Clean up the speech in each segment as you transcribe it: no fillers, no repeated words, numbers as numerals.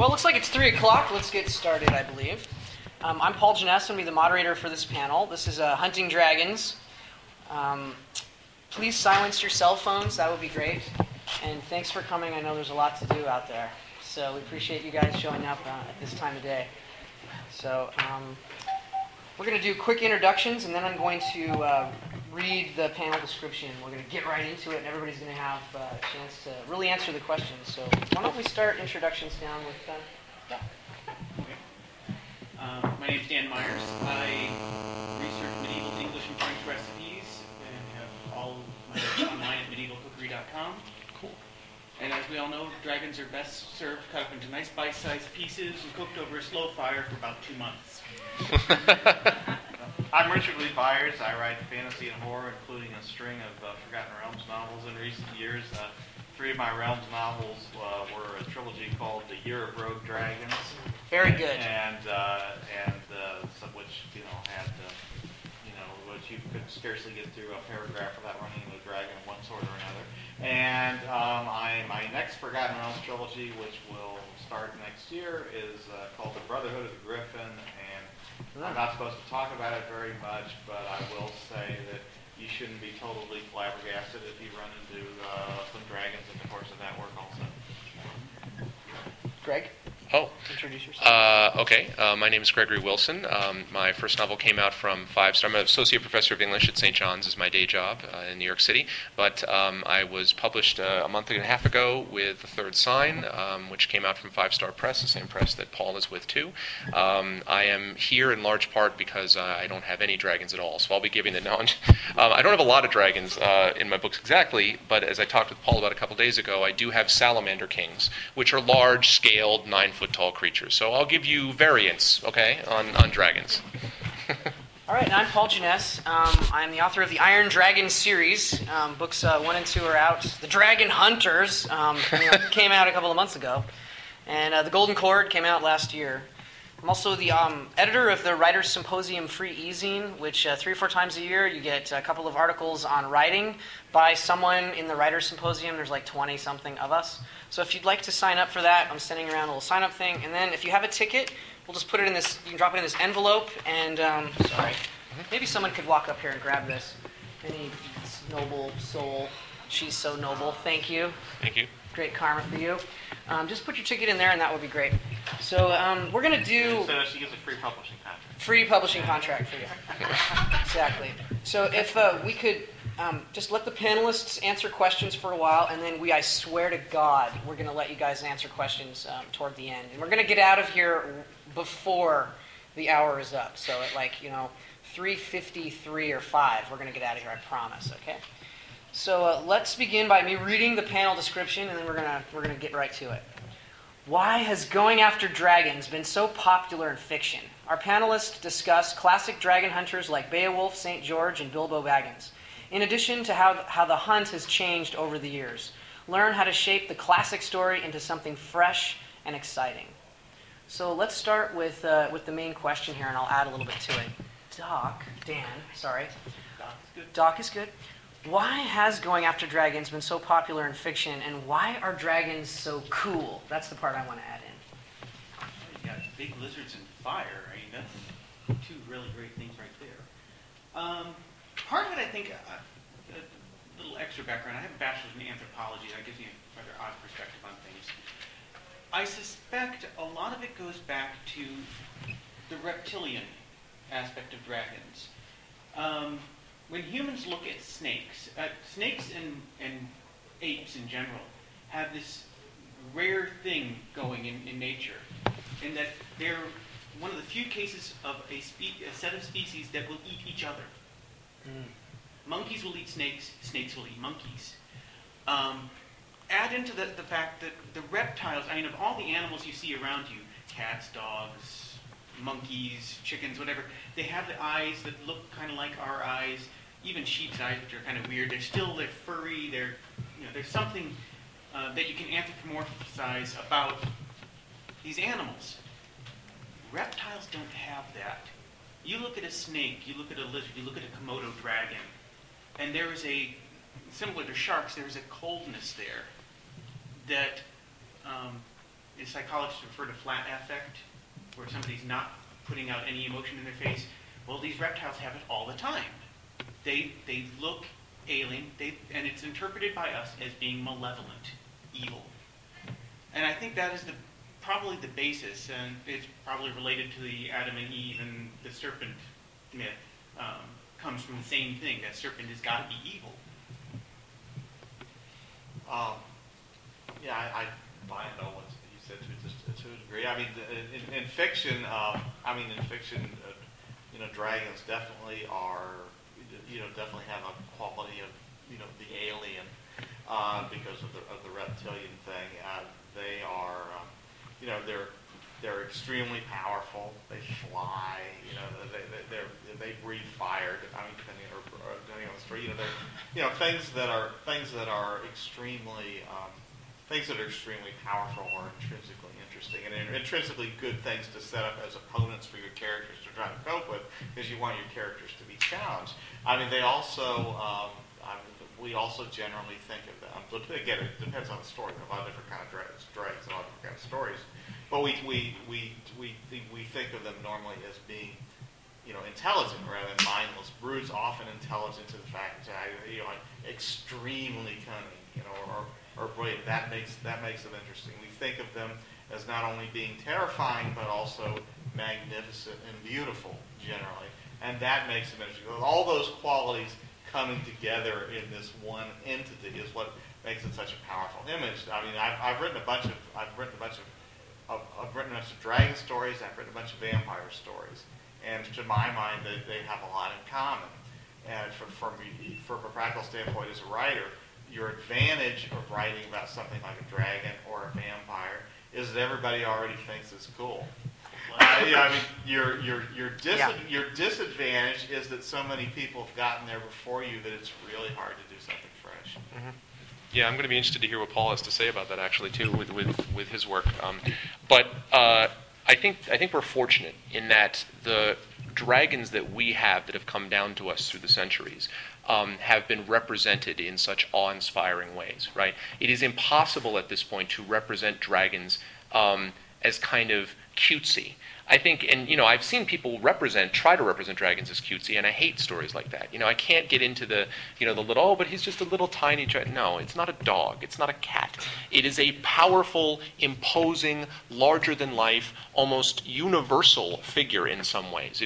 Well, it looks like it's 3 o'clock. Let's get started, I believe. I'm Paul Janess. I'm going to be the moderator for this panel. This is Hunting Dragons. Please silence your cell phones. That would be great. And thanks for coming. I know there's a lot to do out there. So we appreciate you guys showing up at this time of day. So we're going to do quick introductions, and then I'm going to read the panel description. We're going to get right into it, and everybody's going to have a chance to really answer the questions. So why don't we start introductions down with Okay. My name's Dan Myers. I research medieval English and French recipes and have all of my work online at medievalcookery.com. Cool. And as we all know, dragons are best served cut up into nice bite-sized pieces and cooked over a slow fire for about 2 months. I'm Richard Lee Byers. I write fantasy and horror, including a string of Forgotten Realms novels in recent years. 3 of my Realms novels were a trilogy called The Year of Rogue Dragons. Very good. And some which had which you could scarcely get through a paragraph without running into a dragon of one sort or another. And my next Forgotten Realms trilogy, which will start next year, is called The Brotherhood of the Griffin. And I'm not supposed to talk about it very much, but I will say that you shouldn't be totally flabbergasted if you run into some dragons in the course of that work also. Greg? Oh. Introduce yourself. Okay. My name is Gregory Wilson. My first novel came out from Five Star. I'm an associate professor of English at St. John's is my day job in New York City. But I was published a month and a half ago with The Third Sign, which came out from Five Star Press, the same press that Paul is with too. I am here in large part because I don't have any dragons at all. So I'll be giving the knowledge. I don't have a lot of dragons in my books exactly, but as I talked with Paul about a couple days ago, I do have salamander kings, which are large-scaled, 9-foot tall creatures. So I'll give you variants, okay, on dragons. All right, and I'm Paul Janess. I'm the author of the Iron Dragon series. Books 1 and 2 are out. The Dragon Hunters came out a couple of months ago. And The Golden Cord came out last year. I'm also the editor of the Writers' Symposium Free E-Zine, which 3 or 4 times a year you get a couple of articles on writing by someone in the Writers' Symposium. There's like 20-something of us. So if you'd like to sign up for that, I'm sending around a little sign-up thing. And then if you have a ticket, we'll just put it in this, you can drop it in this envelope. And, maybe someone could walk up here and grab this. Any noble soul. She's so noble. Thank you. Thank you. Great karma for you. Just put your ticket in there, and that would be great. So we're going to do... So she gets a free publishing contract. Free publishing contract for you. Exactly. So if we could just let the panelists answer questions for a while, and then I swear to God, we're going to let you guys answer questions toward the end. And we're going to get out of here before the hour is up. So at 3:53 or 5, we're going to get out of here, I promise, okay? So let's begin by me reading the panel description, and then we're gonna get right to it. Why has going after dragons been so popular in fiction? Our panelists discuss classic dragon hunters like Beowulf, St. George, and Bilbo Baggins. In addition to how the hunt has changed over the years, learn how to shape the classic story into something fresh and exciting. So let's start with the main question here, and I'll add a little bit to it. Doc is good. Why has going after dragons been so popular in fiction, and why are dragons so cool? That's the part I want to add in. You got big lizards and fire. I mean, that's 2 really great things right there. Part of it, I think, a little extra background. I have a bachelor's in anthropology. That gives me a rather odd perspective on things. I suspect a lot of it goes back to the reptilian aspect of dragons. When humans look at snakes, snakes and apes in general have this rare thing going in nature, in that they're one of the few cases of a set of species that will eat each other. Monkeys will eat snakes, snakes will eat monkeys. Add into the fact that the reptiles, of all the animals you see around you, cats, dogs, monkeys, chickens, whatever, they have the eyes that look kind of like our eyes. Even sheep's eyes, which are kind of weird, they're furry. There's something that you can anthropomorphize about these animals. Reptiles don't have that. You look at a snake, you look at a lizard, you look at a Komodo dragon, and there is similar to sharks, there is a coldness there that psychologists refer to flat affect, where somebody's not putting out any emotion in their face. Well, these reptiles have it all the time. They look alien, and it's interpreted by us as being malevolent, evil. And I think that is probably the basis, and it's probably related to the Adam and Eve and the serpent myth. Comes from the same thing, that serpent has got to be evil. Yeah, I buy into what you said to a degree. I mean, in fiction, dragons definitely are, definitely have a quality of, the alien because of the reptilian thing. They are, they're extremely powerful. They fly. They breathe fire. I mean, depending on the story, they're things that are extremely powerful or intrinsically interesting and intrinsically good things to set up as opponents for your characters to try to cope with, because you want your characters to be challenged. I mean, they also. We also generally think of them. But again, it depends on the story. There are a lot of different kind of dragons, a lot of different kind of stories. But we think of them normally as being, intelligent rather than mindless. Brutes often intelligent to the fact that extremely cunning, or brilliant. That makes them interesting. We think of them as not only being terrifying but also magnificent and beautiful generally, and that makes them interesting. All those qualities coming together in this one entity is what makes it such a powerful image. I mean, I've written a bunch of dragon stories. I've written a bunch of vampire stories, and to my mind, they have a lot in common. And from a practical standpoint, as a writer, your advantage of writing about something like a dragon or a vampire is that everybody already thinks it's cool. Your disadvantage is that so many people have gotten there before you that it's really hard to do something fresh. Mm-hmm. Yeah, I'm going to be interested to hear what Paul has to say about that actually too, with his work. But I think we're fortunate in that the dragons that we have that have come down to us through the centuries have been represented in such awe-inspiring ways. Right? It is impossible at this point to represent dragons as kind of cutesy. I think, and I've seen people try to represent dragons as cutesy, and I hate stories like that. I can't get into the little, but he's just a little tiny dragon. No, it's not a dog. It's not a cat. It is a powerful, imposing, larger-than-life, almost universal figure in some ways.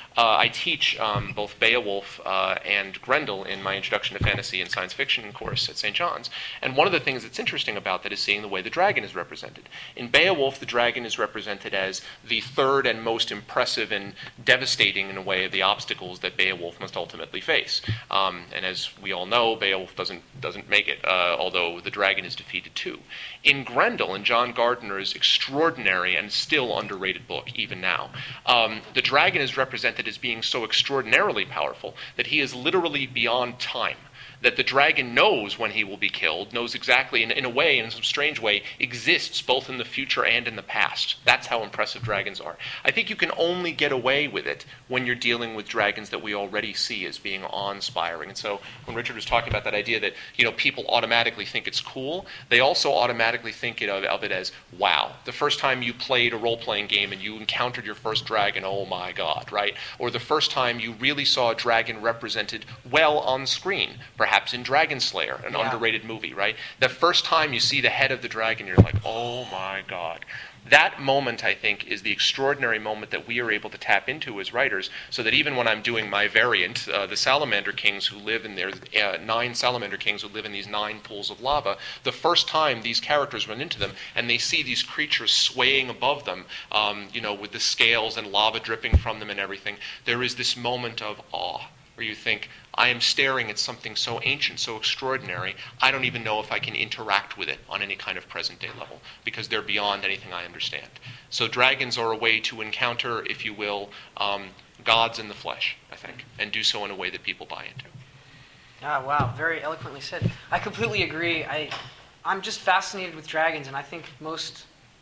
I teach both Beowulf and Grendel in my Introduction to Fantasy and Science Fiction course at St. John's, and one of the things that's interesting about that is seeing the way the dragon is represented. In Beowulf, the dragon is represented as the third and most impressive and devastating, in a way, of the obstacles that Beowulf must ultimately face. And as we all know, Beowulf doesn't make it, although the dragon is defeated too. In Grendel, in John Gardner's extraordinary and still underrated book, even now, the dragon is represented as being so extraordinarily powerful that he is literally beyond time. That the dragon knows when he will be killed, knows exactly, in a way, in some strange way, exists both in the future and in the past. That's how impressive dragons are. I think you can only get away with it when you're dealing with dragons that we already see as being awe-inspiring. And so when Richard was talking about that idea that people automatically think it's cool, they also automatically think of it as, wow, the first time you played a role-playing game and you encountered your first dragon, oh my God, right? Or the first time you really saw a dragon represented well on screen, perhaps in Dragon Slayer, an underrated movie, right? The first time you see the head of the dragon, you're like, oh my God. That moment, I think, is the extraordinary moment that we are able to tap into as writers, so that even when I'm doing my variant, the Salamander Kings who live in their 9 Salamander Kings who live in these 9 pools of lava, the first time these characters run into them and they see these creatures swaying above them, with the scales and lava dripping from them and everything, there is this moment of awe, where you think, I am staring at something so ancient, so extraordinary, I don't even know if I can interact with it on any kind of present-day level, because they're beyond anything I understand. So dragons are a way to encounter, if you will, gods in the flesh, I think, and do so in a way that people buy into. Ah, wow, very eloquently said. I completely agree. I'm just fascinated with dragons, and I think most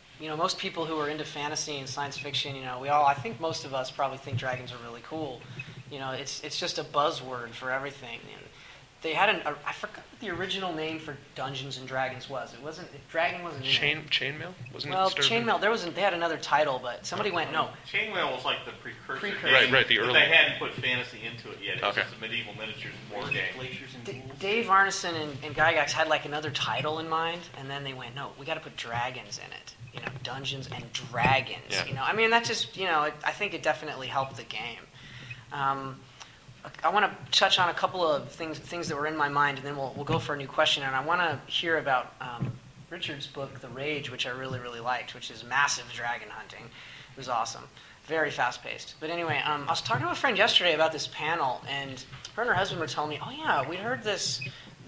people who are into fantasy and science fiction, I think most of us probably think dragons are really cool. It's just a buzzword for everything. And they had I forgot what the original name for Dungeons and Dragons was. It wasn't Dragon wasn't in it. Chainmail? Wasn't Well, it? Chainmail. They had another title, but somebody went no. Chainmail was like the precursor. Right, the but early. they hadn't put fantasy into it yet. It was Okay. just a medieval miniatures board game. Glaciers and ghouls. Dave Arneson and Gygax had like another title in mind, and then they went, no, we got to put dragons in it. Dungeons and Dragons. Yeah. I mean, that just, I think it definitely helped the game. I want to touch on a couple of things that were in my mind, and then we'll go for a new question. And I want to hear about Richard's book, The Rage, which I really, really liked, which is massive dragon hunting. It was awesome. Very fast-paced. But anyway, I was talking to a friend yesterday about this panel, and her and her husband were telling me, oh yeah, we'd heard this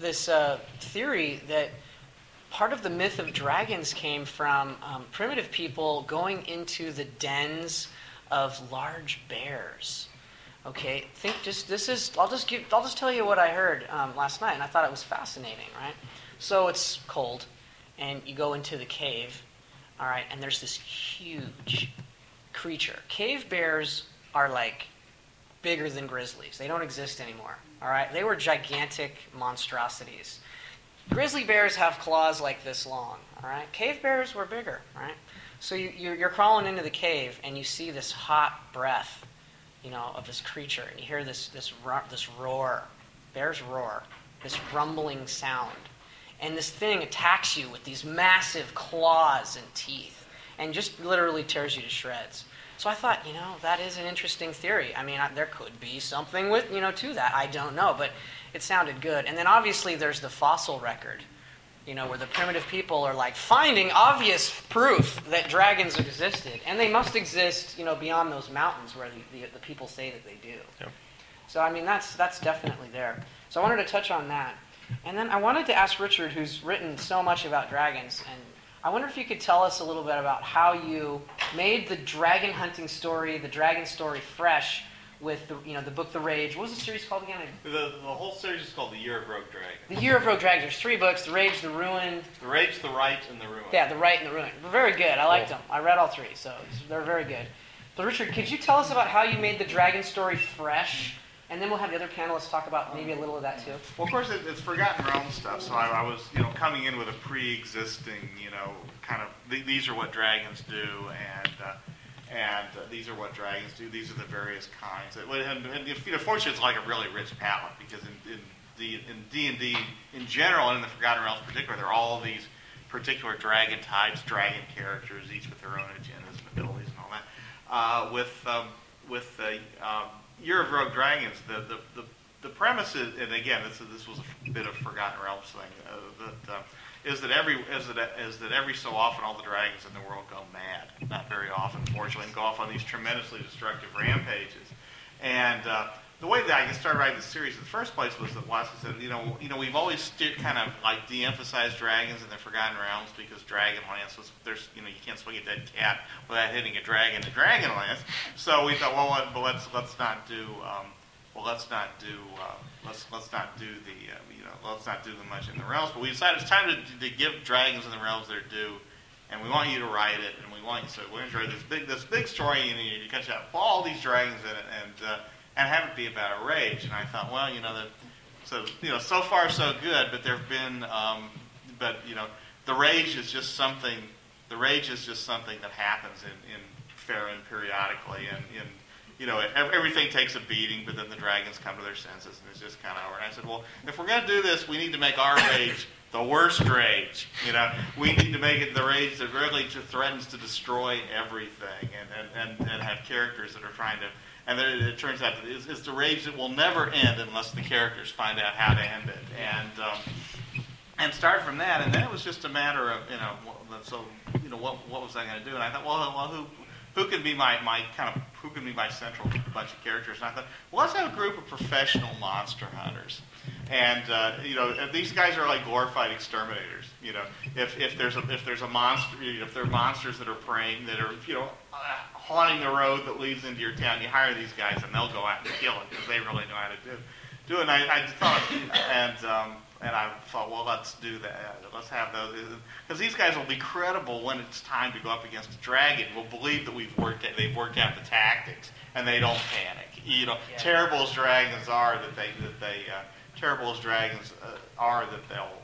theory that part of the myth of dragons came from primitive people going into the dens of large bears. Okay, I'll just tell you what I heard last night, and I thought it was fascinating, right? So it's cold, and you go into the cave, all right, and there's this huge creature. Cave bears are like bigger than grizzlies. They don't exist anymore, all right? They were gigantic monstrosities. Grizzly bears have claws like this long, all right? Cave bears were bigger, right? So you're crawling into the cave, and you see this hot breath, of this creature, and you hear this roar, bears roar, this rumbling sound, and this thing attacks you with these massive claws and teeth, and just literally tears you to shreds. So I thought, that is an interesting theory. I mean, there could be something with, to that. I don't know, but it sounded good. And then obviously there's the fossil record, where the primitive people are like finding obvious proof that dragons existed, and they must exist, beyond those mountains where the people say that they do. Yep. So I mean, that's definitely there. So I wanted to touch on that, and then I wanted to ask Richard, who's written so much about dragons, and I wonder if you could tell us a little bit about how you made the dragon hunting story, the dragon story, fresh with the book The Rage. What was the series called again? The whole series is called The Year of Rogue Dragon. The Year of Rogue Dragons. There's 3 books: The Rage, The Ruin. The Rage, The Right, and The Ruin. Yeah, The Right and The Ruin. They're very good. I liked them. I read all 3, so they're very good. But Richard, could you tell us about how you made the dragon story fresh? And then we'll have the other panelists talk about maybe a little of that too. Well, of course, it's Forgotten Realms stuff. So I was, coming in with a pre-existing, kind of these are what dragons do, and these are what dragons do. These are the various kinds. And fortunately, it's like a really rich palette because in D&D in general, and in the Forgotten Realms in particular, there are all these particular dragon types, dragon characters, each with their own agendas and abilities and all that. With the Year of Rogue Dragons, the premise is, and again, this was a bit of Forgotten Realms thing, is that every so often all the dragons in the world go mad. Not very often, fortunately, and go off on these tremendously destructive rampages. And the way that I started writing the series in the first place was that Watson said, we've always kind of like de-emphasized dragons in the Forgotten Realms because Dragonlance was you can't swing a dead cat without hitting a dragon in Dragonlance. So we thought, let's not do them much in the realms. But we decided it's time to give dragons in the realms their due, and we want you to write it, and we're going to write this big story, and you catch out all these dragons in it, and have it be about a rage. And I thought, so far so good, but there've been, the rage is just something. The rage is just something that happens in Faerun periodically, and everything takes a beating, but then the dragons come to their senses, and it's just kind of over. And I said, well, if we're going to do this, we need to make our rage the worst rage. We need to make it the rage that really just threatens to destroy everything, and have characters that are trying to. And then it turns out that it's the rage that will never end unless the characters find out how to end it, and start from that. And then it was just a matter of what was I going to do? And I thought, who can be who can be my central bunch of characters? And I thought, let's have a group of professional monster hunters. And these guys are like glorified exterminators. If there's a monster, if there are monsters that are preying, that are haunting the road that leads into your town, you hire these guys and they'll go out and kill it because they really know how to do it. And I thought, and I thought, well, let's do that. Let's have those, because these guys will be credible when it's time to go up against a dragon. We'll believe that they've worked out the tactics, and they don't panic. Terrible as dragons are, that they terrible as dragons are, that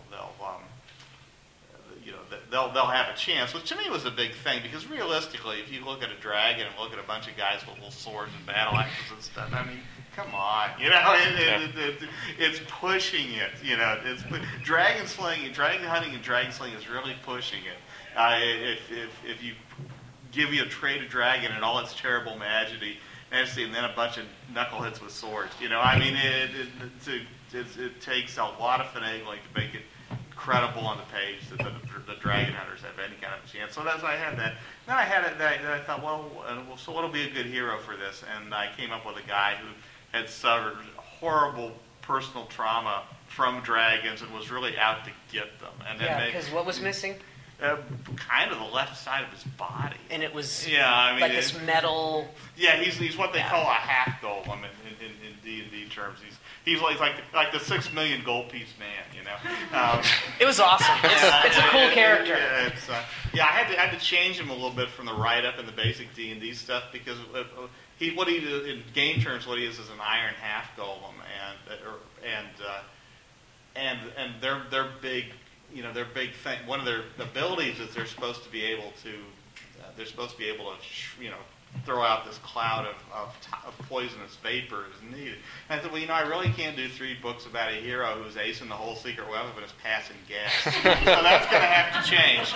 they'll have a chance, which to me was a big thing, because realistically, if you look at a dragon and look at a bunch of guys with little swords and battle axes and stuff, I mean, come on, it's pushing it. It's dragon hunting and dragon slaying is really pushing it. If you give you a traded dragon and all its terrible majesty, and then a bunch of knuckleheads with swords, I mean, it takes a lot of finagling to make it credible on the page that the dragon hunters have any kind of a chance. So that's why I had that. Then I had it. Then I thought, well, so what'll be a good hero for this? And I came up with a guy who had suffered horrible personal trauma from dragons and was really out to get them. And because what was missing? Kind of the left side of his body. And it was like this metal. Yeah, he's what they call a half golem in D&D terms. He's like the 6 million gold piece man, It was awesome. It's a cool character. I had to change him a little bit from the write up and the basic D&D stuff, because in game terms, what he is an iron half golem, and their big. Their big thing. One of their abilities is they're supposed to be able to throw out this cloud of poisonous vapor as needed. And I said, well, I really can't do 3 books about a hero who's acing the whole secret weapon but is passing gas. So that's going to have to change.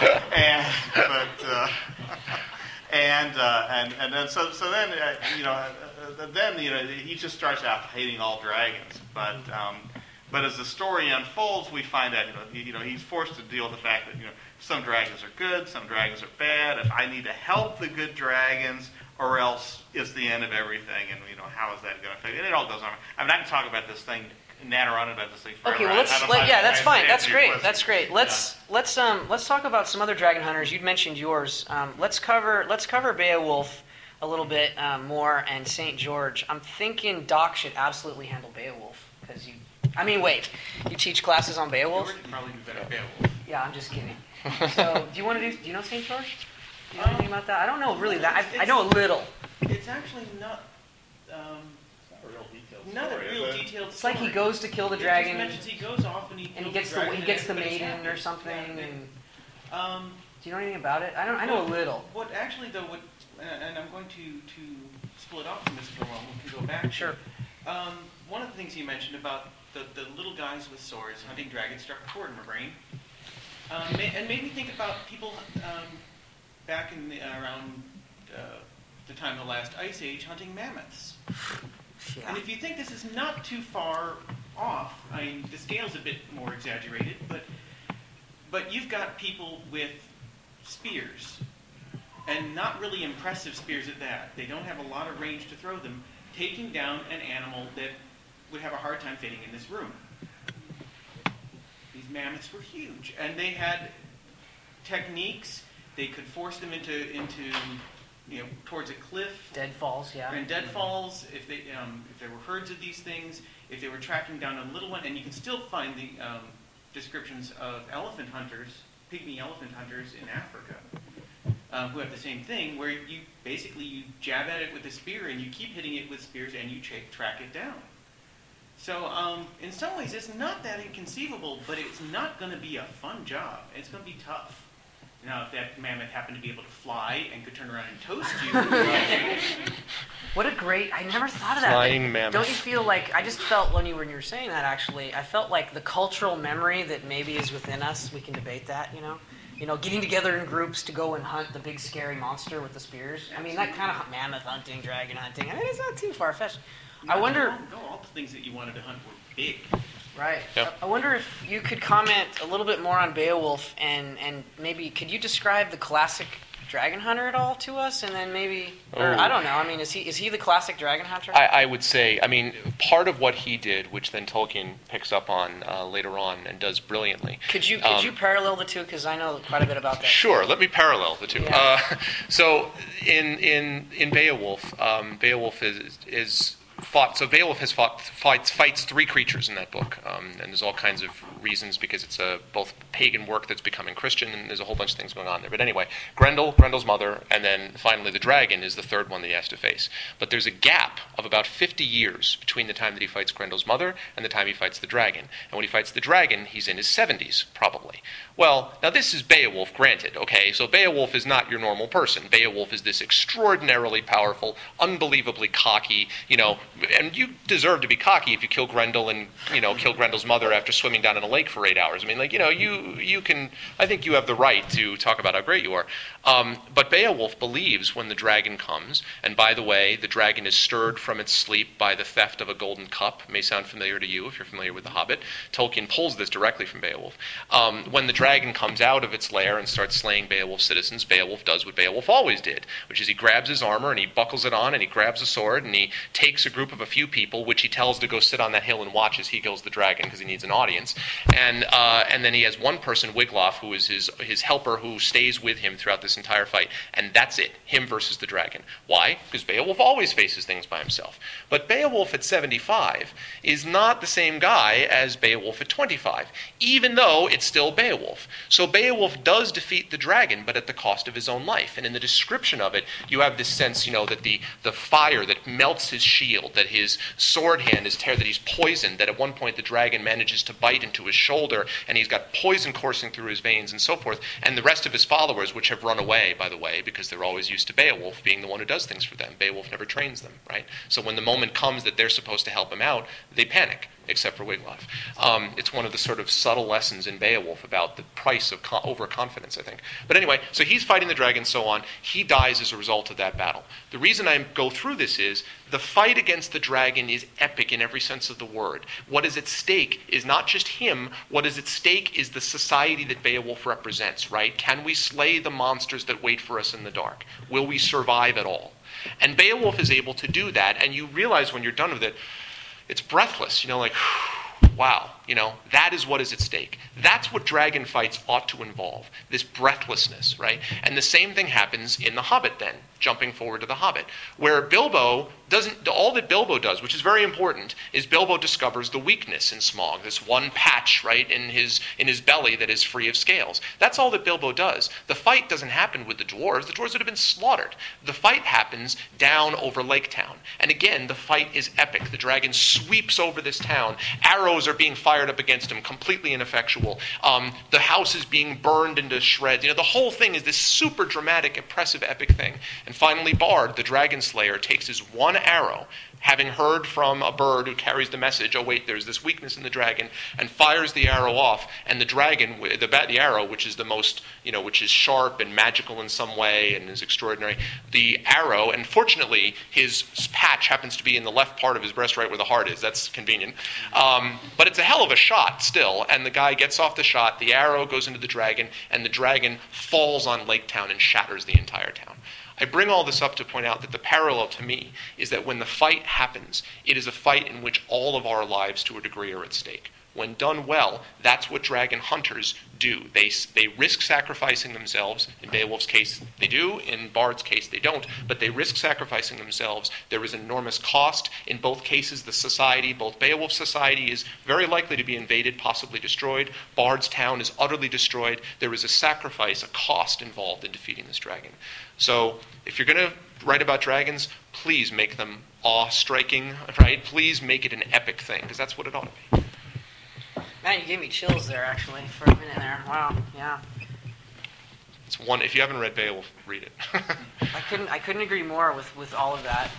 Then he just starts out hating all dragons, but as the story unfolds, we find out he's forced to deal with the fact that some dragons are good, some dragons are bad. If I need to help the good dragons, or else it's the end of everything, and how is that going to affect? And it all goes on. I mean, I can talk about this thing, natter on about this thing forever. Okay, well that's fine. That's great. That's great. Let's talk about some other dragon hunters. You'd mentioned yours. Let's cover Beowulf a little bit more, and St. George. I'm thinking Doc should absolutely handle Beowulf, because you teach classes on Beowulf? George would probably do better at Beowulf. Yeah, I'm just kidding. So, do you know St. George? Do you know anything about that? I don't know really that. I know a little. It's actually not. It's not a real detailed Not story, a real is it? detailed It's story. like he goes to kill the It dragon, just mentions he goes off and he gets the maiden or something. And do you know anything about it? I know a little. What actually though? And I'm going to split off from this for a moment. We can go back. Sure. One of the things you mentioned about the little guys with swords hunting dragons struck a chord in my brain, and made me think about people back in around the time of the last ice age hunting mammoths. Yeah. And if you think this is not too far off, I mean, the scale's a bit more exaggerated, but you've got people with spears, and not really impressive spears at that. They don't have a lot of range to throw them, taking down an animal that would have a hard time fitting in this room. These mammoths were huge, and they had techniques. They could force them into towards a cliff. Deadfalls, yeah. And deadfalls, if there were herds of these things, if they were tracking down a little one, and you can still find the descriptions of elephant hunters, pygmy elephant hunters in Africa, who have the same thing, where you jab at it with a spear and you keep hitting it with spears and you track it down. So in some ways it's not that inconceivable, but it's not going to be a fun job. It's going to be tough. Now, if that mammoth happened to be able to fly and could turn around and toast you. What a great, I never thought of that. Flying mammoth. Don't you feel like, I just felt when you were saying that actually, I felt like the cultural memory that maybe is within us, we can debate that, getting together in groups to go and hunt the big scary monster with the spears. I mean, that kind of mammoth hunting, dragon hunting, it's not too far-fetched. I wonder... All the things that you wanted to hunt were big. Right. Yep. I wonder if you could comment a little bit more on Beowulf, and maybe could you describe the classic dragon hunter at all to us, and then maybe, or I don't know. I mean, is he the classic dragon hunter? I would say, part of what he did, which then Tolkien picks up on later on and does brilliantly. Could you parallel the two? Because I know quite a bit about that. Sure. Let me parallel the two. Yeah. So in Beowulf, Beowulf is fought. So Beowulf fights three creatures in that book, and there's all kinds of reasons because it's a both pagan work that's becoming Christian, and there's a whole bunch of things going on there. But anyway, Grendel's mother, and then finally the dragon is the third one that he has to face. But there's a gap of about 50 years between the time that he fights Grendel's mother and the time he fights the dragon. And when he fights the dragon, he's in his 70s, probably. Well, now this is Beowulf, granted, okay? So Beowulf is not your normal person. Beowulf is this extraordinarily powerful, unbelievably cocky, and you deserve to be cocky if you kill Grendel and, kill Grendel's mother after swimming down in a lake for 8 hours. I mean, you can, I think you have the right to talk about how great you are. But Beowulf believes when the dragon comes, and by the way, the dragon is stirred from its sleep by the theft of a golden cup. It may sound familiar to you if you're familiar with The Hobbit. Tolkien pulls this directly from Beowulf. When the dragon comes out of its lair and starts slaying Beowulf's citizens, Beowulf does what Beowulf always did, which is he grabs his armor and he buckles it on and he grabs a sword and he takes a group of a few people, which he tells to go sit on that hill and watch as he kills the dragon because he needs an audience. And then he has one person, Wiglaf, who is his helper who stays with him throughout this entire fight. And that's it, him versus the dragon. Why? Because Beowulf always faces things by himself. But Beowulf at 75 is not the same guy as Beowulf at 25, even though it's still Beowulf. So Beowulf does defeat the dragon, but at the cost of his own life. And in the description of it, you have this sense, that the fire that melts his shield, that his sword hand is that he's poisoned, that at one point the dragon manages to bite into his shoulder, and he's got poison coursing through his veins and so forth. And the rest of his followers, which have run away, by the way, because they're always used to Beowulf being the one who does things for them. Beowulf never trains them, right? So when the moment comes that they're supposed to help him out, they panic, except for Wiglaf. It's one of the sort of subtle lessons in Beowulf about the price of overconfidence, I think. But anyway, so he's fighting the dragon, so on. He dies as a result of that battle. The reason I go through this is the fight against the dragon is epic in every sense of the word. What is at stake is not just him. What is at stake is the society that Beowulf represents, right? Can we slay the monsters that wait for us in the dark? Will we survive at all? And Beowulf is able to do that, and you realize when you're done with it, it's breathless, wow, that is what is at stake. That's what dragon fights ought to involve, this breathlessness, right? And the same thing happens in The Hobbit then, jumping forward to The Hobbit, where all that Bilbo does, which is very important, is Bilbo discovers the weakness in Smaug, this one patch, right, in his belly that is free of scales. That's all that Bilbo does. The fight doesn't happen with the dwarves. The dwarves would have been slaughtered. The fight happens down over Lake Town. And again, the fight is epic. The dragon sweeps over this town. Arrows are being fired up against him, completely ineffectual. The house is being burned into shreds. The whole thing is this super dramatic, impressive, epic thing. And finally, Bard, the dragon slayer, takes his one arrow, having heard from a bird who carries the message, oh wait, there's this weakness in the dragon, and fires the arrow off, and the dragon, the arrow, which is the most, which is sharp and magical in some way and is extraordinary, the arrow, and fortunately his patch happens to be in the left part of his breast, right where the heart is, that's convenient, but it's a hell of a shot still, and the guy gets off the shot, the arrow goes into the dragon, and the dragon falls on Lake Town and shatters the entire town. I bring all this up to point out that the parallel to me is that when the fight happens, it is a fight in which all of our lives to a degree are at stake. When done well, that's what dragon hunters do. They risk sacrificing themselves. In Beowulf's case, they do. In Bard's case, they don't. But they risk sacrificing themselves. There is enormous cost. In both cases, the society, both Beowulf's society is very likely to be invaded, possibly destroyed. Bard's town is utterly destroyed. There is a sacrifice, a cost involved in defeating this dragon. So if you're going to write about dragons, please make them awe-striking, right? Please make it an epic thing, because that's what it ought to be. Man, you gave me chills there, actually, for a minute there. Wow, yeah. It's one. If you haven't read Beowulf, read it. I couldn't agree more with all of that.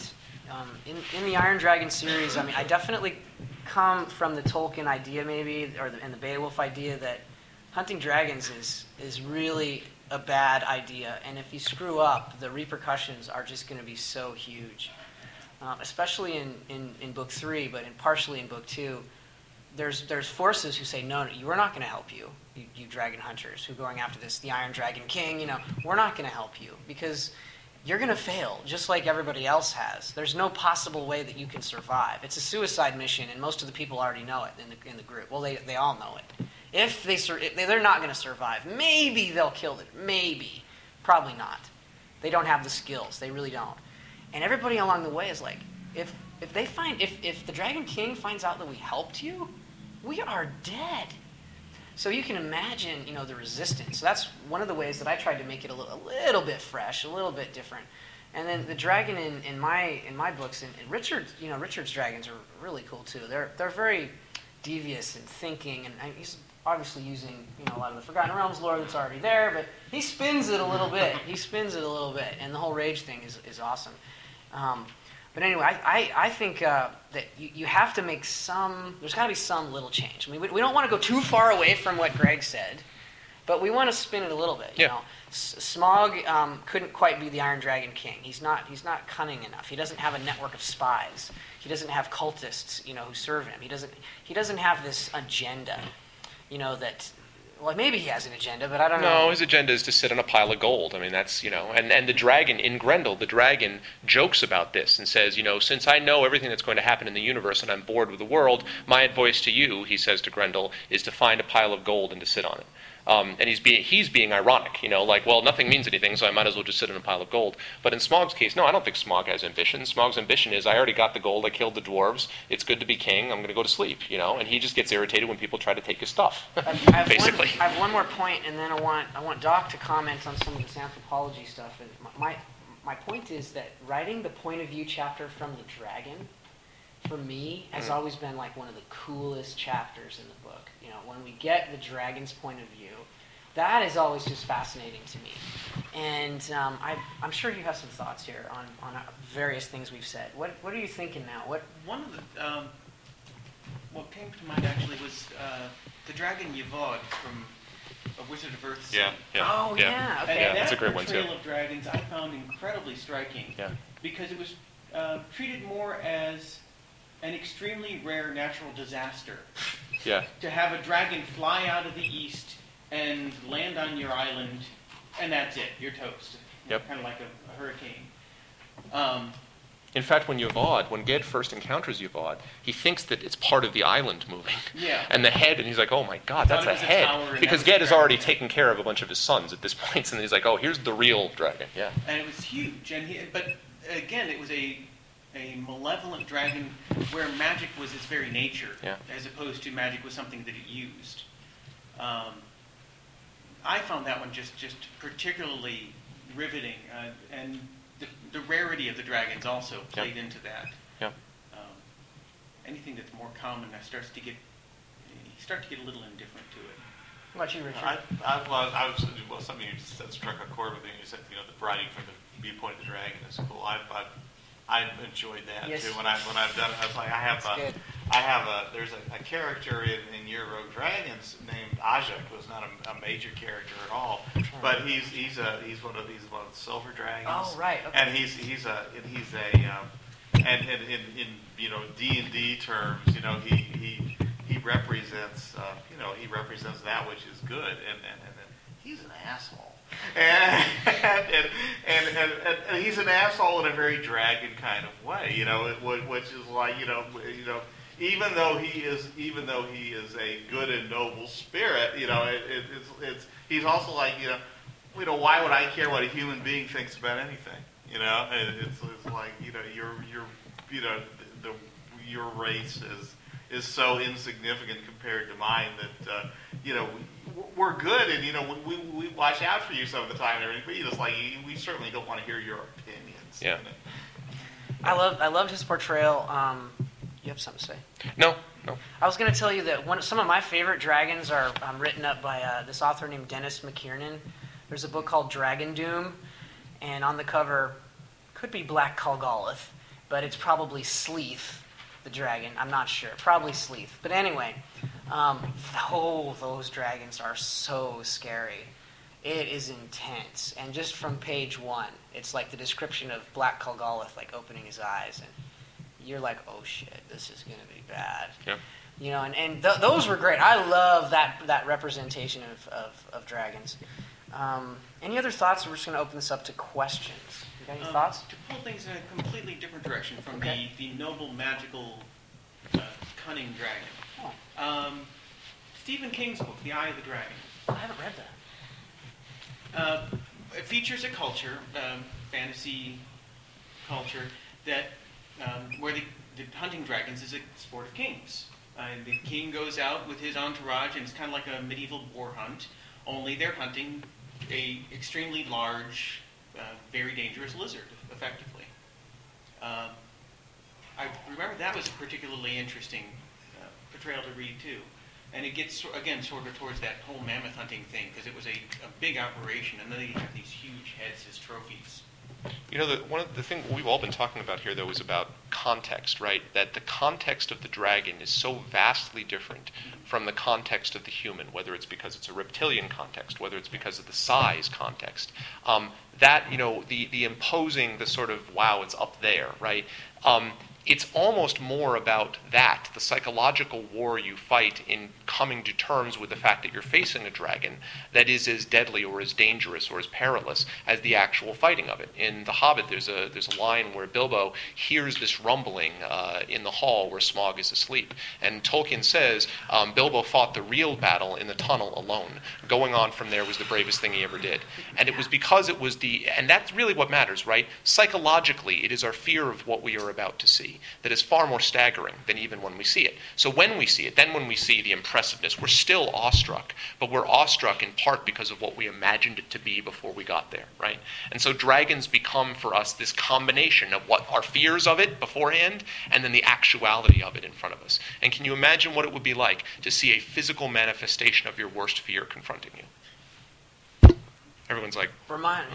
And in the Iron Dragon series, I definitely come from the Tolkien idea, maybe, and the Beowulf idea that hunting dragons is really a bad idea. And if you screw up, the repercussions are just going to be so huge. Especially in Book 3, but partially in Book 2. There's forces who say, no, we're not going to help you, you dragon hunters who are going after the Iron Dragon King, we're not going to help you because you're going to fail just like everybody else has. There's no possible way that you can survive. It's a suicide mission, and most of the people already know it in the group. Well, they all know it. If they're not going to survive, maybe they'll kill it. Maybe. Probably not. They don't have the skills. They really don't. And everybody along the way is like, if the Dragon King finds out that we helped you, we are dead. So you can imagine, the resistance. So that's one of the ways that I tried to make it a little bit fresh, a little bit different. And then the dragon in my books, and Richard's dragons are really cool too. They're very devious and thinking, and he's obviously using a lot of the Forgotten Realms lore that's already there, but he spins it a little bit. And the whole rage thing is awesome. But anyway, I think that you have to make there's got to be some little change. I mean, we don't want to go too far away from what Greg said, but we want to spin it a little bit. Yeah. Smog couldn't quite be the Iron Dragon King. He's not cunning enough. He doesn't have a network of spies. He doesn't have cultists, who serve him. He doesn't have this agenda, that. Well, maybe he has an agenda, but I don't know. No, his agenda is to sit on a pile of gold. I mean, that's, and the dragon in Grendel, the dragon jokes about this and says, since I know everything that's going to happen in the universe and I'm bored with the world, my advice to you, he says to Grendel, is to find a pile of gold and to sit on it. And he's being ironic, well, nothing means anything, so I might as well just sit on a pile of gold. But in Smog's case, no, I don't think Smog has ambition. Smog's ambition is, I already got the gold, I killed the dwarves, it's good to be king, I'm going to go to sleep, and he just gets irritated when people try to take his stuff, basically. I have one more point, and then I want Doc to comment on some of this anthropology stuff. And my point is that writing the point of view chapter from the dragon, for me, has always been like one of the coolest chapters in the book. When we get the dragon's point of view, that is always just fascinating to me. And I'm sure you have some thoughts here on various things we've said. What are you thinking now? One of the what came to mind actually was the dragon Yavod from A Wizard of Earth. Yeah. Oh yeah. Okay. And that's a that great one too. portrayal of dragons I found incredibly striking. Yeah. Because it was treated more as an extremely rare natural disaster. Yeah. To have a dragon fly out of the east and land on your island, and that's it. You're toast. Yep. Kind of like a hurricane. In fact, when Ged first encounters Yavod, he thinks that it's part of the island moving. Yeah. And the head, and he's like, oh my God, that's a head. Because Ged has already taken care of a bunch of his sons at this point, and he's like, oh, here's the real dragon. Yeah. And it was huge. But again, it was a malevolent dragon where magic was its very nature, as opposed to magic was something that it used. I found that one just particularly riveting, and the rarity of the dragons also played into that. Yep. Anything that's more common, you start to get a little indifferent to it. What about you, Richard? I was something you said struck a chord with me. You said the writing from the viewpoint of the dragon is cool. I've enjoyed that too. When I've done it, I was like, there's a character in Year Rogue Dragons named Ajak, who's not a major character at all, but he's one of the silver dragons. Oh right. Okay. And he's in D&D terms, he represents that which is good, and he's an asshole. And he's an asshole in a very dragon kind of way, which is like, even though he is a good and noble spirit, he's also like, why would I care what a human being thinks about anything? It's like, your race is so insignificant compared to mine that we're good, and we watch out for you some of the time and everything, but just like we certainly don't want to hear your opinions. Yeah. I loved his portrayal. You have something to say? No. I was going to tell you that some of my favorite dragons are written up by this author named Dennis McKiernan. There's a book called Dragon Doom, and on the cover could be Black Kulgolith, but it's probably Sleeth, the dragon. I'm not sure. Probably Sleeth. But anyway, those dragons are so scary. It is intense. And just from page 1, it's like the description of Black Kulgolith, like opening his eyes, and you're like, oh shit, this is going to be bad. Yeah. And those were great. I love that representation of dragons. Any other thoughts? We're just going to open this up to questions. You got any thoughts? To pull things in a completely different direction from the noble, magical, cunning dragon. Oh. Stephen King's book, The Eye of the Dragon. I haven't read that. It features a culture, fantasy culture, that where hunting dragons is a sport of kings. The king goes out with his entourage, and it's kind of like a medieval war hunt, only they're hunting a extremely large, very dangerous lizard, effectively. I remember that was a particularly interesting portrayal to read, too. And it gets, again, sort of towards that whole mammoth hunting thing, because it was a big operation, and then they have these huge heads as trophies. You know, one of the things we've all been talking about here, though, is about context, right? That the context of the dragon is so vastly different from the context of the human, whether it's because it's a reptilian context, whether it's because of the size context. That, you know, the imposing, the sort of, wow, it's up there, right? It's almost more about that, the psychological war you fight in coming to terms with the fact that you're facing a dragon that is as deadly or as dangerous or as perilous as the actual fighting of it. In The Hobbit, there's a line where Bilbo hears this rumbling in the hall where Smaug is asleep. And Tolkien says Bilbo fought the real battle in the tunnel alone. Going on from there was the bravest thing he ever did. And it was because it was and that's really what matters, right? Psychologically, it is our fear of what we are about to see that is far more staggering than even when we see it. So when we see it, then when we see the impressiveness, we're still awestruck, but we're awestruck in part because of what we imagined it to be before we got there, right? And so dragons become for us this combination of what our fears of it beforehand and then the actuality of it in front of us. And can you imagine what it would be like to see a physical manifestation of your worst fear confronting you? Everyone's like, Reminds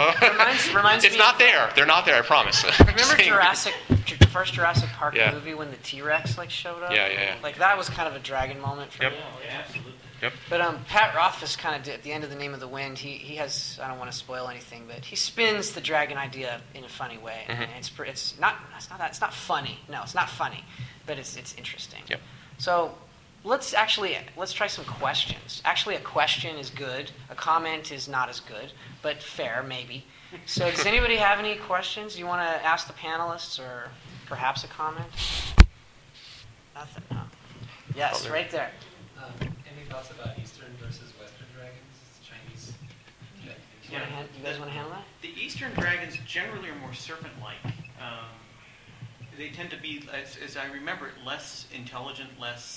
it's me. not there. They're not there, I promise. Remember the first Jurassic Park movie when the T-Rex showed up? Yeah. Like that was kind of a dragon moment for me. Yeah, absolutely. Yep. But Pat Rothfuss kind of did, at the end of The Name of the Wind, he has, I don't want to spoil anything, but he spins the dragon idea in a funny way. Mm-hmm. And it's not funny. No, it's not funny, but it's interesting. Yep. So let's try some questions. Actually, a question is good. A comment is not as good, but fair maybe. So does anybody have any questions you want to ask the panelists, or perhaps a comment? Nothing. No. Yes, right there. Any thoughts about Eastern versus Western dragons? Chinese? You guys want to handle that? The Eastern dragons generally are more serpent-like. They tend to be, as I remember it, less intelligent, less...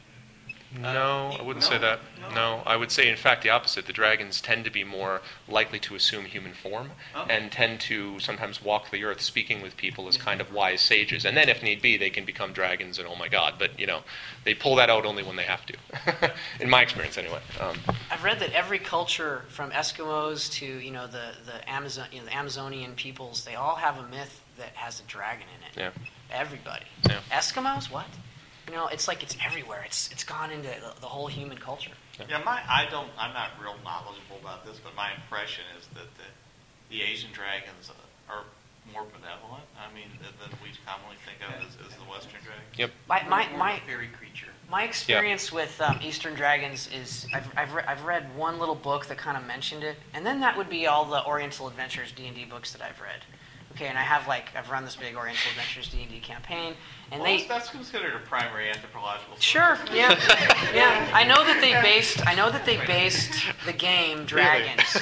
No, I wouldn't say that. No, I would say, in fact, the opposite. The dragons tend to be more likely to assume human form and tend to sometimes walk the earth speaking with people as kind of wise sages. And then, if need be, they can become dragons and, oh my God. But, you know, they pull that out only when they have to, in my experience anyway. I've read that every culture, from Eskimos to, the Amazonian peoples, they all have a myth that has a dragon in it. Yeah. Everybody. Yeah. Eskimos? What? It's like it's everywhere. It's gone into the whole human culture. Yeah, I'm not real knowledgeable about this, but my impression is that the Asian dragons are more benevolent. I mean, than we commonly think of as the Western dragon. Yep. My fairy creature. My experience with Eastern dragons is I've read one little book that kind of mentioned it, and then that would be all the Oriental Adventures D&D books that I've read. Okay, and I've run this big Oriental Adventures D&D campaign, and that's considered a primary anthropological source. Sure, yeah. I know that they based the game Dragons.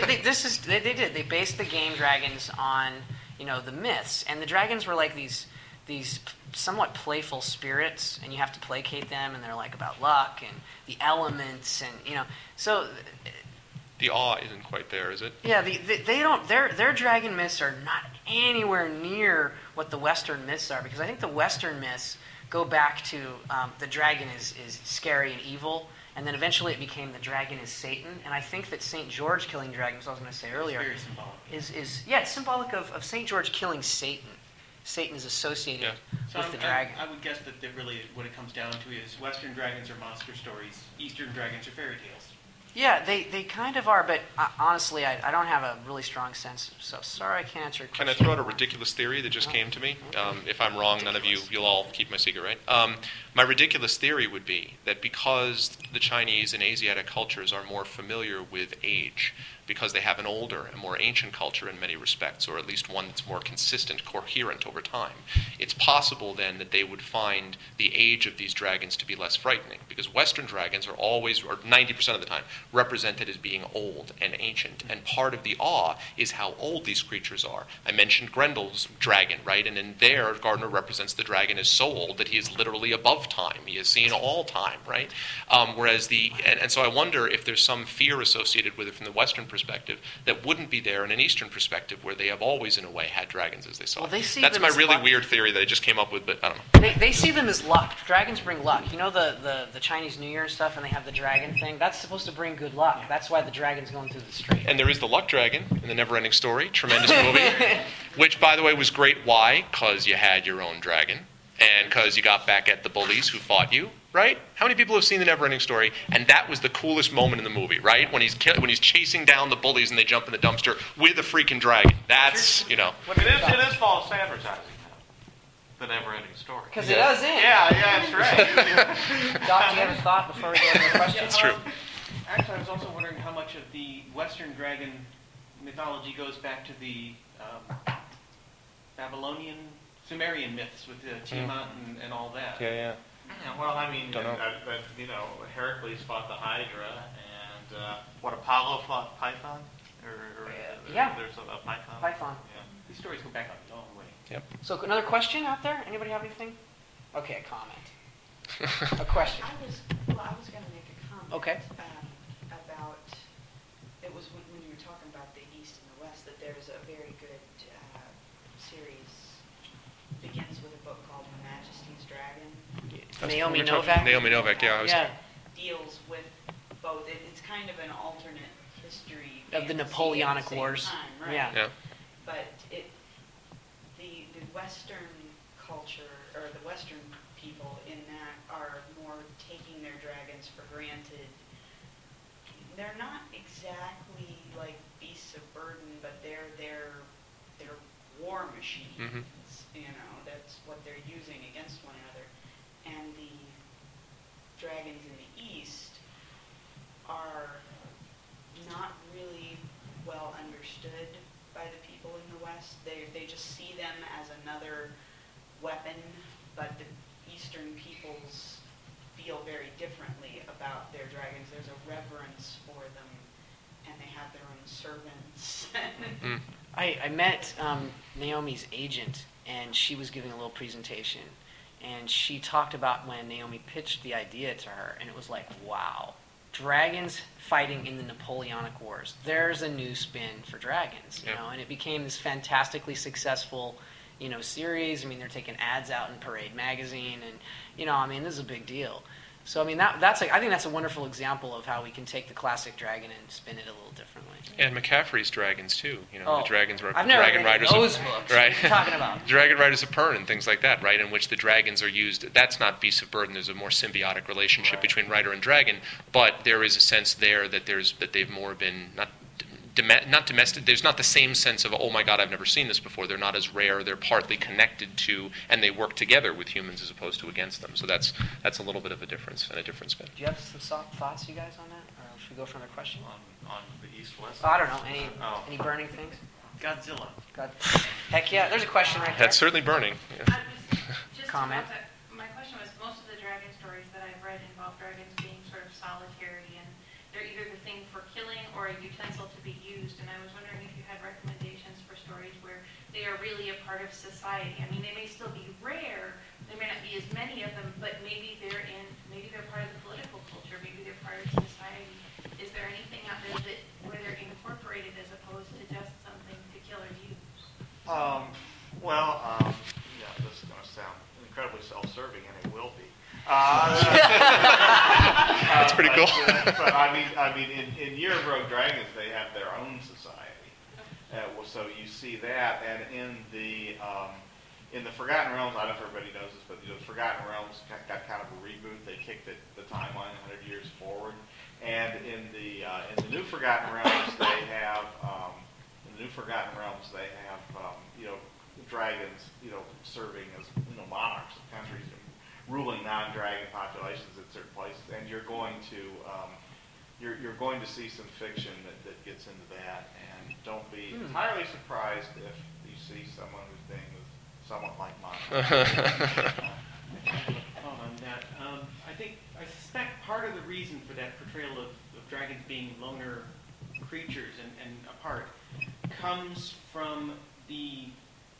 They did. They based the game Dragons on the myths, and the dragons were like these somewhat playful spirits, and you have to placate them, and they're like about luck and the elements, and so. The awe isn't quite there, is it? Yeah, they don't. Their dragon myths are not anywhere near what the Western myths are, because I think the Western myths go back to the dragon is scary and evil, and then eventually it became the dragon is Satan. And I think that St. George killing dragons, I was going to say earlier, It's very symbolic. It's symbolic of St. George killing Satan. Satan is associated with the dragon. I would guess that really what it comes down to is Western dragons are monster stories, Eastern dragons are fairy tales. Yeah, they kind of are, but honestly, I don't have a really strong sense. So sorry, I can't answer your question. Can I throw out a ridiculous theory that just came to me? If I'm wrong, none of you'll all keep my secret, right? My ridiculous theory would be that because the Chinese and Asiatic cultures are more familiar with age, because they have an older and more ancient culture in many respects, or at least one that's more consistent, coherent over time. It's possible then that they would find the age of these dragons to be less frightening, because Western dragons are always, or 90% of the time, represented as being old and ancient. And part of the awe is how old these creatures are. I mentioned Grendel's dragon, right? And in there, Gardner represents the dragon as so old that he is literally above time. He has seen all time, right? Whereas and so I wonder if there's some fear associated with it from the Western perspective that wouldn't be there in an Eastern perspective, where they have always, in a way, had dragons as they saw. Well, they see That's them my as really luck. weird theory that I just came up with, but I don't know. They see them as luck. Dragons bring luck. You know the Chinese New Year and stuff, and they have the dragon thing? That's supposed to bring good luck. That's why the dragon's going through the street. And there is the Luck Dragon in the Neverending Story, tremendous movie, which, by the way, was great. Why? Because you had your own dragon, and because you got back at the bullies who fought you, right? How many people have seen the Neverending Story? And that was the coolest moment in the movie, right? When he's chasing down the bullies and they jump in the dumpster with a freaking dragon. That's, It is false advertising, though. The Never-Ending Story. Because it does end. Yeah, that's right. Doc, do you have a thought before we go to the question? It's true. Actually, I was also wondering how much of the Western dragon mythology goes back to the Babylonian, Sumerian myths with Tiamat and all that. Yeah. Yeah, well, I mean, Don't know. Heracles fought the Hydra, and Apollo fought Python? Yeah. There's a Python. Python. Yeah. These stories go back a long way. So another question out there? Anybody have anything? Okay, a comment. A question. I was going to make a comment. Okay. About it was when you were talking about the East and the West, that there's a very good series. Begins with a book called Her Majesty's Dragon. Naomi Novak? Naomi Novak, yeah. Deals with both. It's kind of an alternate history Of the fantasy Napoleonic at the same Wars. time, right? Yeah. But the Western culture, or the Western people in that, are more taking their dragons for granted. They're not exactly like beasts of burden, but they're war machines. Mhm. That's what they're using against one another. And the dragons in the East are not really well understood by the people in the West. They just see them as another weapon, but the Eastern peoples feel very differently about their dragons. There's a reverence for them, and they have their own servants. I met Naomi's agent, and she was giving a little presentation, and she talked about when Naomi pitched the idea to her, and it was like, wow, dragons fighting in the Napoleonic Wars. There's a new spin for dragons, and it became this fantastically successful, series. I mean, they're taking ads out in Parade magazine, and this is a big deal. So, I think that's a wonderful example of how we can take the classic dragon and spin it a little differently. And McCaffrey's dragons, too. The dragons were I've never Dragon read Riders those of, books. right? What are you talking about? Dragon Riders of Pern and things like that, right? In which the dragons are used. That's not beasts of burden. There's a more symbiotic relationship between rider and dragon. But there is a sense there that they've more been not domestic. There's not the same sense of, oh my God, I've never seen this before. They're not as rare. They're partly connected to, and they work together with humans as opposed to against them. So that's a little bit of a difference and a different spin. Do you have some thoughts, you guys, on that? Or should we go for another question? On the East-West? I don't know. Any burning things? Godzilla. Heck yeah. There's a question right there. That's certainly burning. Yeah. Just Comment. my question was, most of the dragon stories that I've read involve dragons being sort of solitary, and they're either the thing for killing or a utensil to be used. And I was wondering if you had recommendations for stories where they are really a part of society. I mean, they may still be rare. There may not be as many of them, but maybe they're part of the political culture. Maybe they're part of society. Is there anything out there where they're incorporated as opposed to just something to kill or use? This is going to sound incredibly self-serving, and it will be. That's pretty cool. But in Year of Rogue Dragons, they have their own society. So you see that, and in the Forgotten Realms, I don't know if everybody knows this, but the Forgotten Realms got kind of a reboot. They kicked the timeline 100 years forward, and in the New Forgotten Realms, they have dragons, serving as monarchs of countries and ruling non-dragon populations at certain places. And you're going to you're going to see some fiction that gets into that, and don't be entirely surprised if you see someone who's being somewhat like mine. I have a thought on that. I suspect part of the reason for that portrayal of dragons being loner creatures and apart comes from a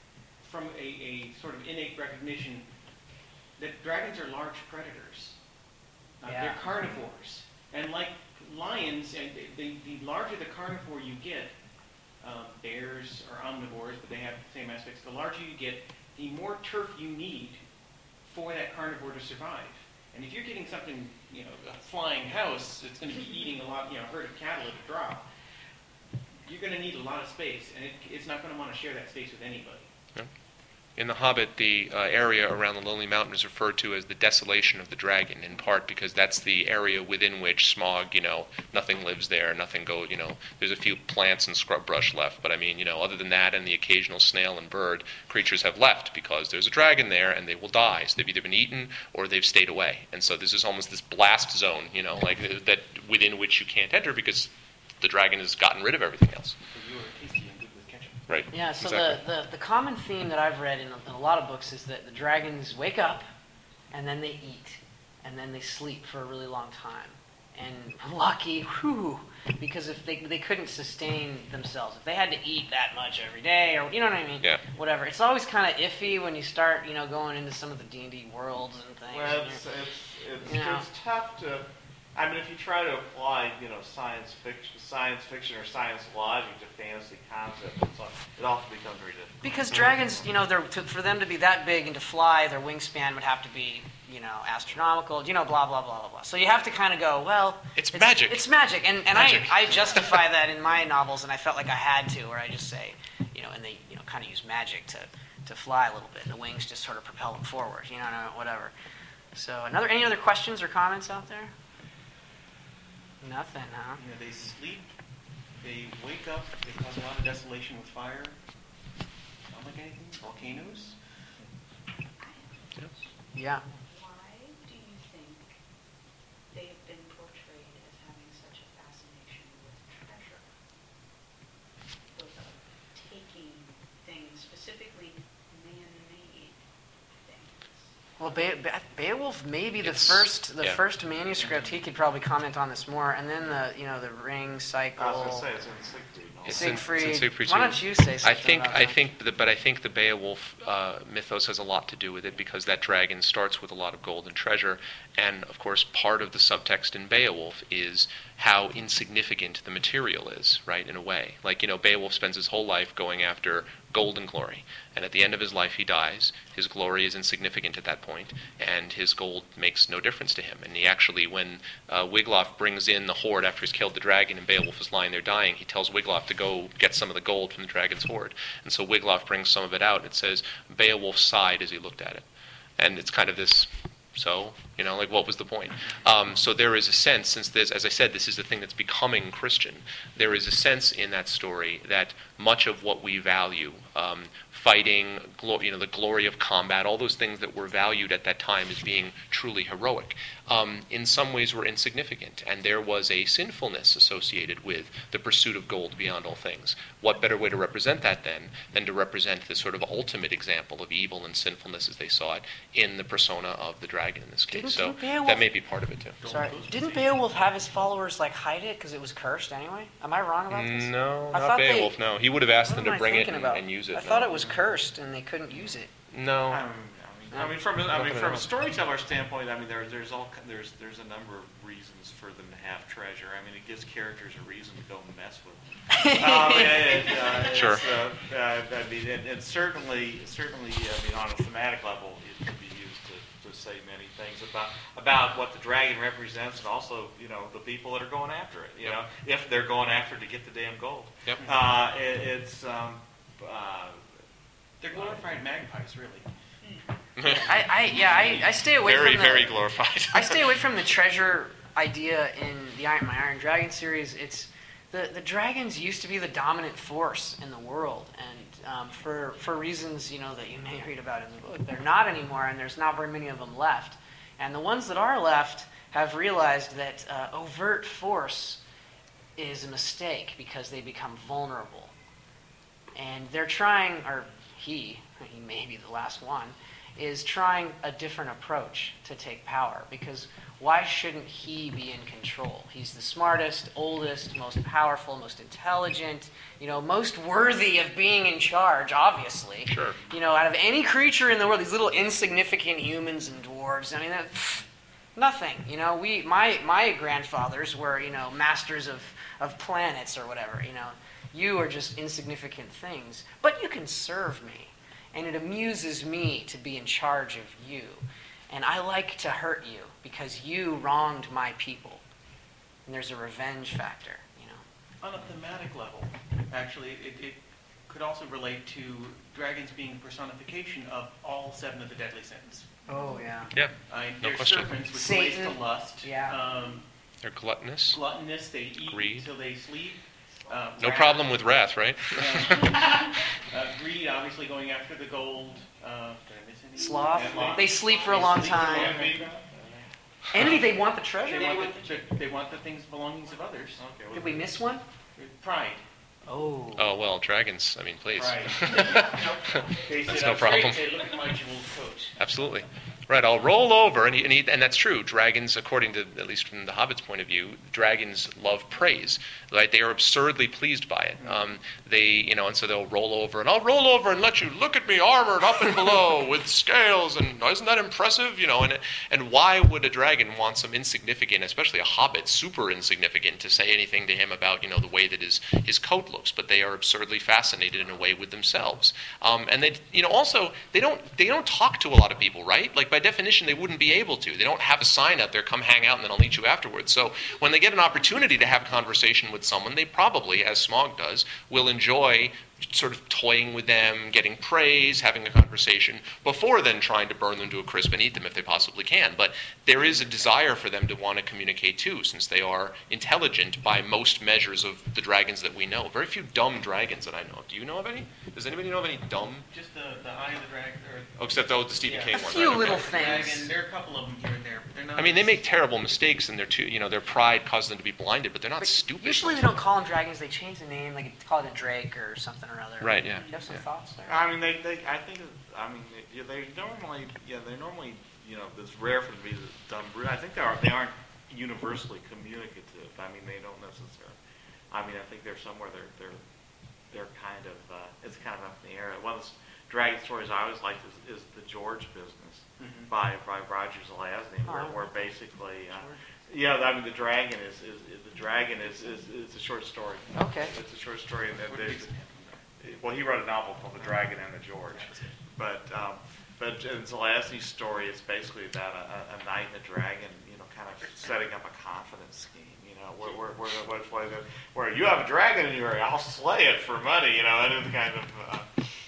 sort of innate recognition that dragons are large predators. They're carnivores, and like lions, and the larger the carnivore you get, bears are omnivores, but they have the same aspects. The larger you get, the more turf you need for that carnivore to survive. And if you're getting something, a flying house, it's going to be eating a lot, a herd of cattle at a drop. You're going to need a lot of space, and it's not going to want to share that space with anybody. Yeah. In The Hobbit, the area around the Lonely Mountain is referred to as the Desolation of the Dragon, in part because that's the area within which Smaug, nothing lives there, nothing goes, there's a few plants and scrub brush left, but I mean, other than that and the occasional snail and bird, creatures have left because there's a dragon there and they will die. So they've either been eaten or they've stayed away. And so this is almost this blast zone, like that within which you can't enter because the dragon has gotten rid of everything else. Right. Yeah, so exactly. the common theme that I've read in a lot of books is that the dragons wake up, and then they eat, and then they sleep for a really long time. And lucky, because if they couldn't sustain themselves. If they had to eat that much every day, or you know what I mean? Yeah. Whatever. It's always kind of iffy when you start, going into some of the D&D worlds and things. Well, it's tough to. I mean, if you try to apply, science fiction or science logic to fantasy concepts, it often becomes very difficult. Because dragons, for them to be that big and to fly, their wingspan would have to be, astronomical, blah, blah, blah, blah, blah. So you have to kind of go, well... It's magic. It's magic. And magic. I justify that in my novels, and I felt like I had to, where I just say, and they, kind of use magic to fly a little bit. And the wings just sort of propel them forward, whatever. So any other questions or comments out there? Nothing, huh? They sleep, they wake up, they cause a lot of desolation with fire. Not like anything. Volcanoes. Yeah. Why do you think they've been portrayed as having such a fascination with treasure? With taking things, specifically man-made things. Well, Beowulf may be the It's- first manuscript. He could probably comment on this more. And then the ring cycle. I was going to say, it's in Siegfried. Siegfried. Siegfried Why too. don't you say something about that? I think the Beowulf mythos has a lot to do with it because that dragon starts with a lot of gold and treasure, and of course part of the subtext in Beowulf is how insignificant the material is, right? In a way, like Beowulf spends his whole life going after gold and glory, and at the end of his life he dies. His glory is insignificant at that point, and his gold makes no difference to him. And he actually, when Wiglaf brings in the horde after he's killed the dragon and Beowulf is lying there dying, he tells Wiglaf to go get some of the gold from the dragon's hoard. And so Wiglaf brings some of it out, and it says, Beowulf sighed as he looked at it. And it's kind of this, what was the point? So there is a sense, since this, as I said, this is the thing that's becoming Christian, there is a sense in that story that much of what we value, fighting, the glory of combat, all those things that were valued at that time as being truly heroic, in some ways were insignificant. And there was a sinfulness associated with the pursuit of gold beyond all things. What better way to represent that then than to represent the sort of ultimate example of evil and sinfulness as they saw it in the persona of the dragon in this case. So that may be part of it too. Sorry, didn't Beowulf have his followers hide it because it was cursed anyway? Am I wrong about this? No, I not thought Beowulf. No, he would have asked What them am to I bring it thinking about? and use it. I thought it was cursed and they couldn't use it. No. From a storyteller standpoint, there's a number of reasons for them to have treasure. It gives characters a reason to go and mess with them. Sure. And certainly, on a thematic level, it can be used to say many things about what the dragon represents, and also, the people that are going after it. If they're going after it to get the damn gold. Yep. They're glorified magpies, really. I stay away Very, from the, very glorified. I stay away from the treasure idea in my Iron Dragon series. It's the dragons used to be the dominant force in the world, and for reasons that you may read about in the book, they're not anymore, and there's not very many of them left. And the ones that are left have realized that overt force is a mistake because they become vulnerable. And they're trying, or he may be the last one, is trying a different approach to take power. Because why shouldn't he be in control? He's the smartest, oldest, most powerful, most intelligent, most worthy of being in charge, obviously. Sure. Out of any creature in the world, these little insignificant humans and dwarves, I mean, nothing. My grandfathers were, masters of planets or whatever, You are just insignificant things. But you can serve me. And it amuses me to be in charge of you. And I like to hurt you because you wronged my people. And there's a revenge factor, On a thematic level, actually, it could also relate to dragons being personification of all 7 of the deadly sins. Oh, yeah. Yeah, no They're question. serpents, which Satan. relates to lust. Yeah. They're gluttonous. Gluttonous, they eat Greed. until they sleep. No Wrath. problem with wrath, right? Greed, obviously going after the gold. Did I miss any? Sloth. And They sleep for a long time. Envy. Envy, they want the treasure? They want the things, belongings of others. Did we miss one? Pride. Oh. Oh, well, dragons, I mean, please. Pride. They That's sit no up straight problem. and say, look at my jeweled coat. Absolutely. Right, I'll roll over, and that's true. Dragons, according to, at least from the Hobbit's point of view, dragons love praise. Right, they are absurdly pleased by it. And so they'll roll over, and I'll roll over and let you look at me armored up and below with scales, and isn't that impressive? And why would a dragon want some insignificant, especially a hobbit, super insignificant, to say anything to him about the way that his coat looks? But they are absurdly fascinated in a way with themselves. And they also they don't talk to a lot of people, right? Like by definition, they wouldn't be able to. They don't have a sign up there, come hang out, and then I'll meet you afterwards. So when they get an opportunity to have a conversation with someone, they probably, as Smaug does, will enjoy sort of toying with them, getting praise, having a conversation, before then trying to burn them to a crisp and eat them if they possibly can. But there is a desire for them to want to communicate too, since they are intelligent by most measures of the dragons that we know. Very few dumb dragons that I know of. Do you know of any? Does anybody know of any dumb? Just the eye of the dragon. Oh, except the Stephen King A one. few right? little Dragon. things. There are a couple of them here and there, but they're not. I mean, they make terrible mistakes, and their pride causes them to be blinded, but they're not But stupid. usually they don't call them dragons. They change the name. Like call it a drake or something or other. Right, yeah. Do you have some Yeah. thoughts there? I mean, they're normally, it's rare for them to be dumb brute. I think they aren't universally communicative. I mean, they don't necessarily. I mean, I think they're somewhere they're kind of it's kind of up in the air. One of the dragon stories I always liked is the George Business by Roger Zelazny, where basically. I mean the dragon is a short story. Okay. It's a short story, and well, he wrote a novel called The Dragon and the George, but in Zelazny's story, it's basically about a knight and a dragon, kind of setting up a confidence scheme. Where you have a dragon in your area, I'll slay it for money. And it's kind of.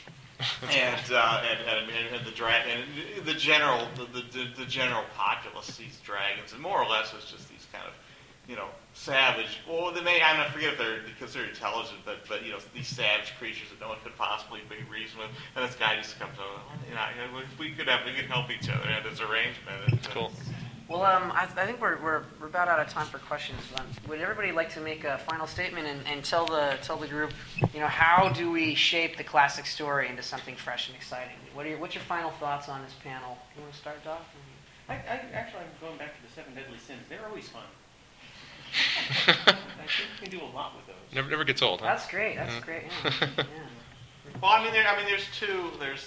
And the dragon, the general populace sees dragons, and more or less it's just these kind of, savage. Well, I forget if they're considered intelligent, but these savage creatures that no one could possibly be reasoned with. And this guy just comes over, we could help each other at this arrangement. Cool. Well, I think we're about out of time for questions. Would everybody like to make a final statement and tell the group, how do we shape the classic story into something fresh and exciting? What's your final thoughts on this panel? You want to start, Doc? I'm going back to the 7 deadly sins. They're always fun. I think we can do a lot with those. Never gets old, huh? That's great. That's great. Yeah. Yeah. Well, I mean, there's two. There's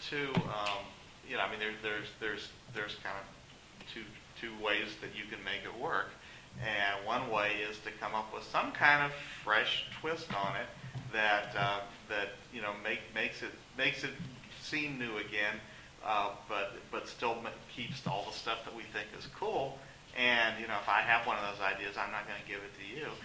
kind of two ways that you can make it work, and one way is to come up with some kind of fresh twist on it that makes it seem new again, but still keeps all the stuff that we think is cool. And if I have one of those ideas, I'm not going to give it to you.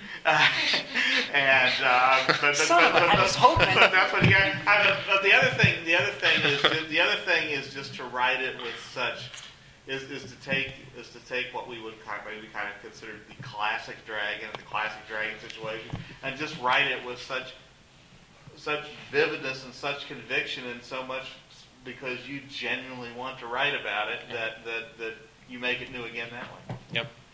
I was hoping. But that's what you got. But the other thing is just to write it with such. Is to take what we would kind of consider the classic dragon, the classic dragon situation, and just write it with such vividness and such conviction and so much because you genuinely want to write about it that you make it new again that way. Yep.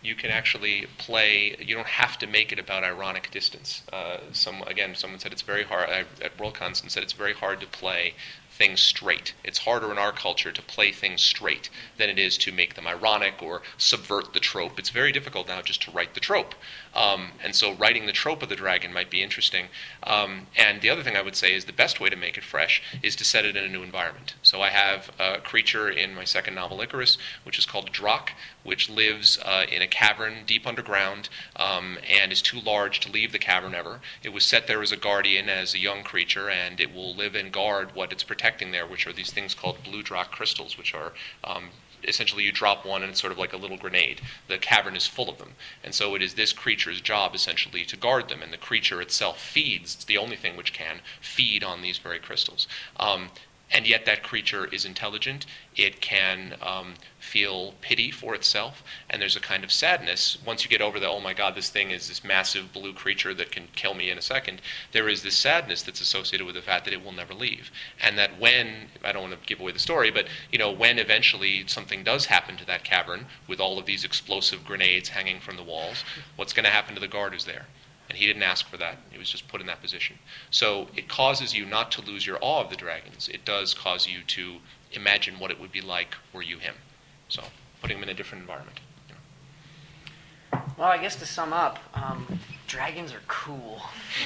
you can actually play. You don't have to make it about ironic distance. Someone said it's very hard at Worldcon. Someone said it's very hard to play things straight. It's harder in our culture to play things straight than it is to make them ironic or subvert the trope. It's very difficult now just to write the trope. And so writing the trope of the dragon might be interesting. And the other thing I would say is the best way to make it fresh is to set it in a new environment. So I have a creature in my second novel, Icarus, which is called Drak, which lives in a cavern deep underground and is too large to leave the cavern ever. It was set there as a guardian, as a young creature, and it will live and guard what it's protecting there, which are these things called blue Drak crystals, which are essentially you drop one and it's sort of like a little grenade. The cavern is full of them. And so it is this creature's job essentially to guard them, and the creature itself feeds. It's the only thing which can feed on these very crystals. And yet that creature is intelligent. It can feel pity for itself, and there's a kind of sadness. Once you get over the, oh my God, this thing is this massive blue creature that can kill me in a second, there is this sadness that's associated with the fact that it will never leave. And that when, I don't want to give away the story, but when eventually something does happen to that cavern with all of these explosive grenades hanging from the walls, what's going to happen to the guard who's there? And he didn't ask for that. He was just put in that position. So it causes you not to lose your awe of the dragons. It does cause you to imagine what it would be like were you him. So putting him in a different environment. Well, I guess to sum up, dragons are cool.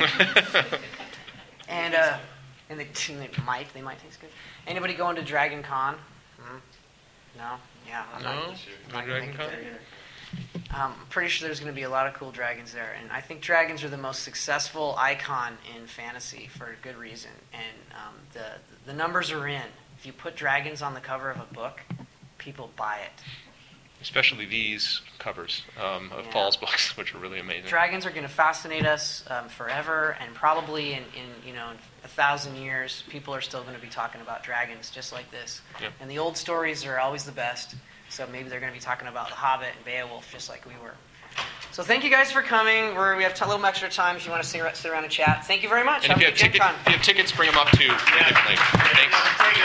and they might taste good. Anybody going to Dragon Con? No? Yeah, I'm not going to make it there either. I'm pretty sure there's going to be a lot of cool dragons there, and I think dragons are the most successful icon in fantasy for a good reason. And the numbers are in. If you put dragons on the cover of a book, people buy it. Especially these covers of Paul's books, which are really amazing. Dragons are going to fascinate us forever, and probably in 1,000 years, people are still going to be talking about dragons just like this. Yep. And the old stories are always the best. So maybe they're going to be talking about The Hobbit and Beowulf just like we were. So thank you guys for coming. We have a little extra time if you want to sit around and chat. Thank you very much. And if you have tickets, bring them up to. Thanks.